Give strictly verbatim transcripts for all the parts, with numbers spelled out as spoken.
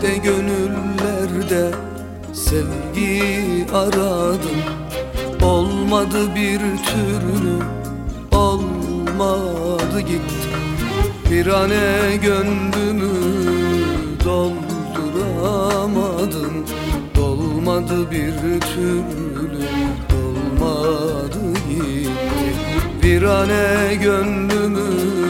de gönüllerde sevgi aradım. Olmadı bir türlü, olmadı gitti. Virane gönlümü dolduramadım. Dolmadı bir türlü, dolmadı gitti. Virane gönlümü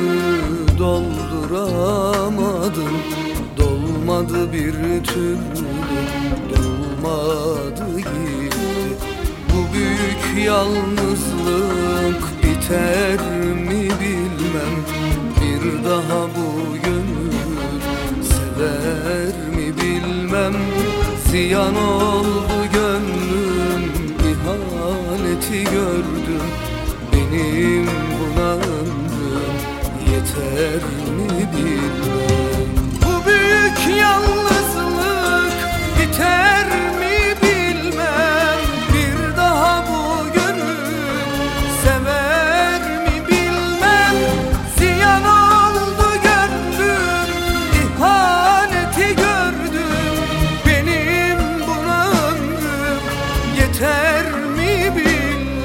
dolduramadım. Dolmadı bir türlü, dolmadı gitti. Bu büyük yalnızlık biter mi bilmem. Bir daha bu gönül sever mi bilmem. Ziyan oldu gönlüm, ihaneti gördüm. Benim buna ömrüm yeter mi bilmem. Bu büyük yalnızlık biter mi bilmem. Bir daha bu gönül sever mi bilmem. Ziyan oldu gönlüm, ihaneti gördüm. Benim buna ömrüm yeter mi bilmem.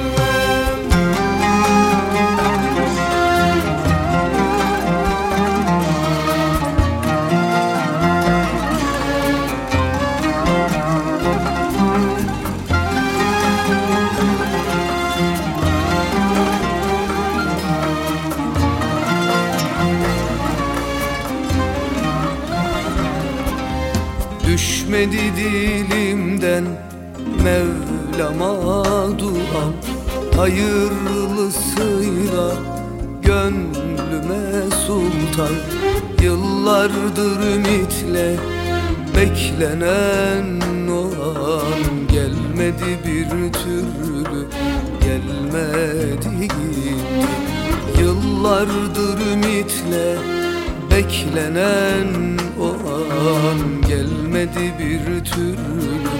Düşmedi dilimden Mevlam'a duam. Hayırlısıyla gönlüme sultan. Yıllardır ümitle beklenen o an gelmedi bir türlü, gelmedi gitti. Yıllardır ümitle beklenen o an gelmedi bir türlü,